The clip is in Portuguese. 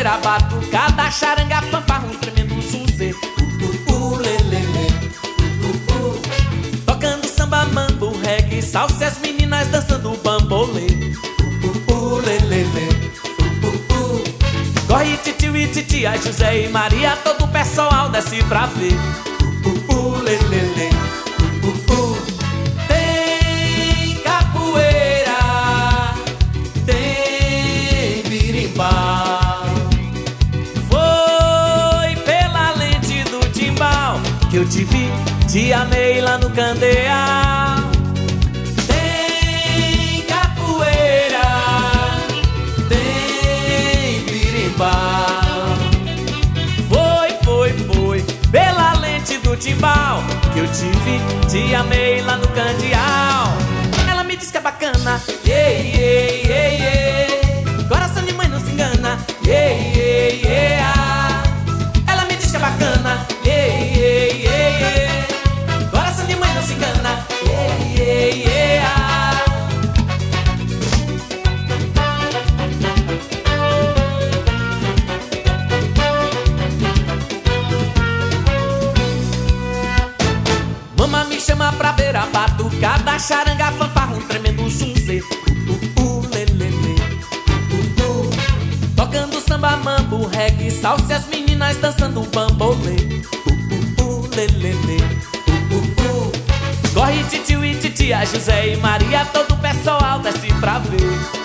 prabeira, batucada, charanga, fanfarra, um tremendo zunzê. Lelele, tocando samba, mambo, reggae, salsa, as meninas dançando bambolê. Lelele, corre titio e titia, José e Maria, todo o pessoal desce pra ver. Lelele, tem capoeira, tem birimbau. Foi pela lente do timbal que eu te vi, te amei lá no Candeal. Tem capoeira, tem birimbau. Foi pela lente do timbal que eu te vi, te amei lá no Candeal. Ela me diz que é bacana, coração de mãe não se engana, ela me diz que é bacana, coração de mãe não se engana, Mama me chama pra ver a batucada, charanga, fanfarra, um tremendo zunzê. Lelele, tocando samba, mambo, reggae, salsa, as meninas dançando bambolê. Lelele, corre titio e titia, José e Maria, todo o pessoal desce pra ver.